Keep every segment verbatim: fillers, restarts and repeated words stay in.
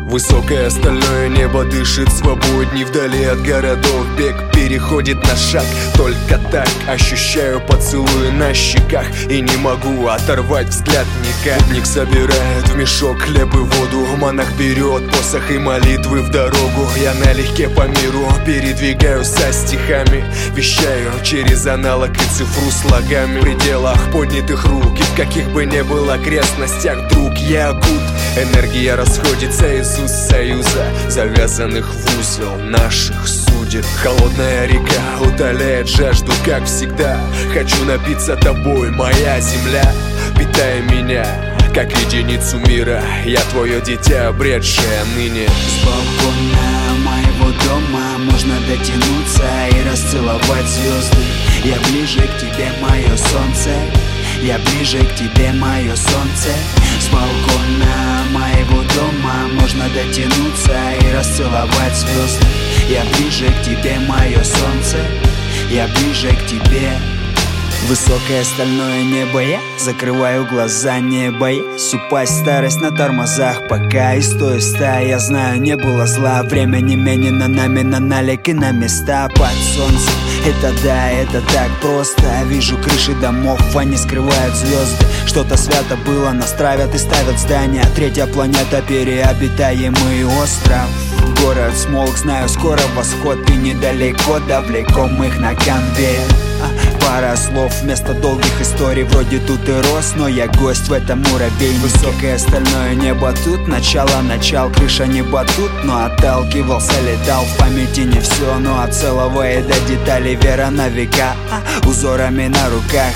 Высокое стальное небо дышит свободней. Вдали от городов бег переходит на шаг. Только так ощущаю поцелуи на щеках и не могу оторвать взгляд никак. Путник собирает в мешок хлеб и воду, монах берет посох и молитвы в дорогу. Я налегке по миру передвигаюсь со стихами, вещаю через аналог и цифру слогами. В пределах поднятых рук и в каких бы ни было окрестностях вдруг я окут. Энергия расходится из уст союза, завязанных в узел наших судеб. Холодная река утоляет жажду, как всегда. Хочу напиться тобой, моя земля. Питай меня, как единицу мира. Я твое дитя, обретшее ныне. С балкона моего дома можно дотянуться и расцеловать звезды. Я ближе к тебе, мое солнце. Я ближе к тебе, мое солнце. С балкона моего дома можно дотянуться и расцеловать звезды. Я ближе к тебе, мое солнце. Я ближе к тебе. Высокое стальное небо, я закрываю глаза, не боясь упасть в старость на тормозах. Пока и стой, стай, я знаю, не было зла. Время не менено нами на налик и на места под солнцем. Это да, это так просто. Вижу крыши домов, они скрывают звезды. Что-то свято было, нас травят и ставят здания. Третья планета, переобитаемый остров. Город смолк, знаю, скоро восход. И недалеко до влекомых на конвейер. Пара слов вместо долгих историй. Вроде тут и рос, но я гость в этом муравейнике. Высокое стальное небо тут, начало, начал. Крыша не батут, но отталкивался, летал. В памяти не все, но от целого и до деталей вера на века, узорами на руках.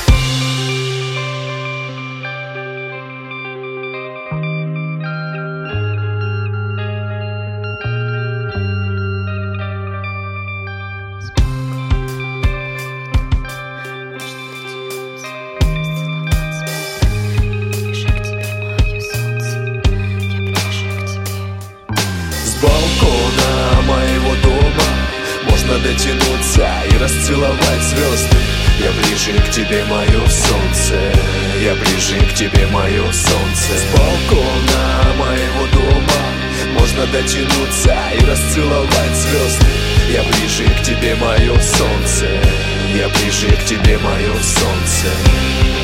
С балкона моего дома можно дотянуться и расцеловать звезды. Я ближе к тебе, мое солнце. Я ближе к тебе, мое солнце. С балкона моего дома можно дотянуться и расцеловать звезды. Я ближе к тебе, мое солнце. Я ближе к тебе, мое солнце.